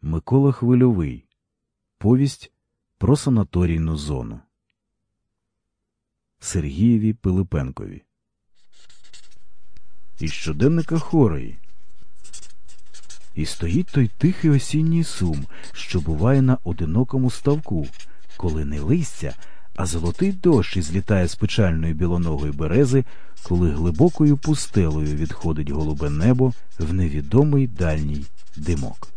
Микола Хвильовий. Повість про санаторійну зону. Сергієві Пилипенкові. Із щоденника Хорої. І стоїть той тихий осінній сум, що буває на одинокому ставку, коли не листя, а золотий дощ злітає з печальної білоногої берези, коли глибокою пустелею відходить голубе небо в невідомий дальній димок.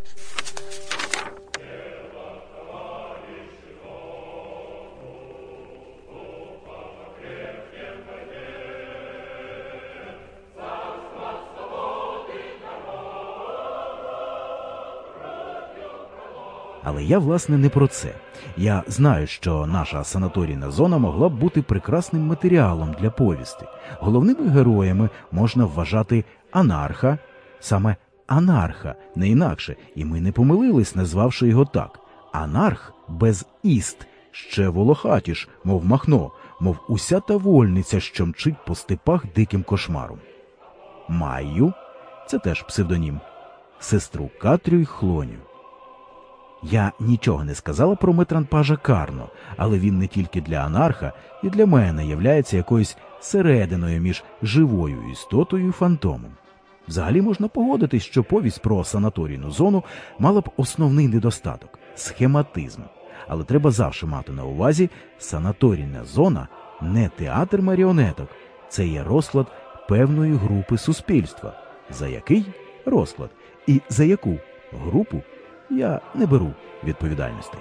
Але я, власне, не про це. Я знаю, що наша санаторійна зона могла б бути прекрасним матеріалом для повісти. Головними героями можна вважати анарха, саме анарха, не інакше, і ми не помилились, назвавши його так. Анарх без іст, ще волохатіш, мов Махно, мов уся та вольниця, що мчить по степах диким кошмаром. Майю – це теж псевдонім, сестру Катрю й Хлоню. Я нічого не сказала про Метранпажа Карно, але він не тільки для анарха, і для мене являється якоюсь серединою між живою істотою і фантомом. Взагалі можна погодитись, що повість про санаторійну зону мала б основний недостаток – схематизм. Але треба завжди мати на увазі, санаторійна зона – не театр маріонеток, це є розклад певної групи суспільства. За який розклад і за яку групу я не беру відповідальності.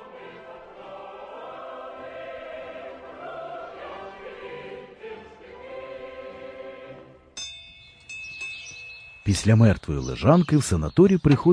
Після мертвої лежанки в санаторій приходить